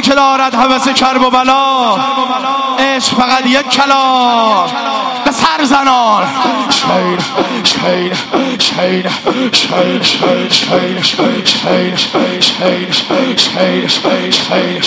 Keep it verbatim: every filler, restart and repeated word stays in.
هر که دارد هوس کرب و بلا، عشق فقط یک کلام به سر زنان. شیر شیر شیر شیر شیر شیر شیر شیر شیر شیر شیر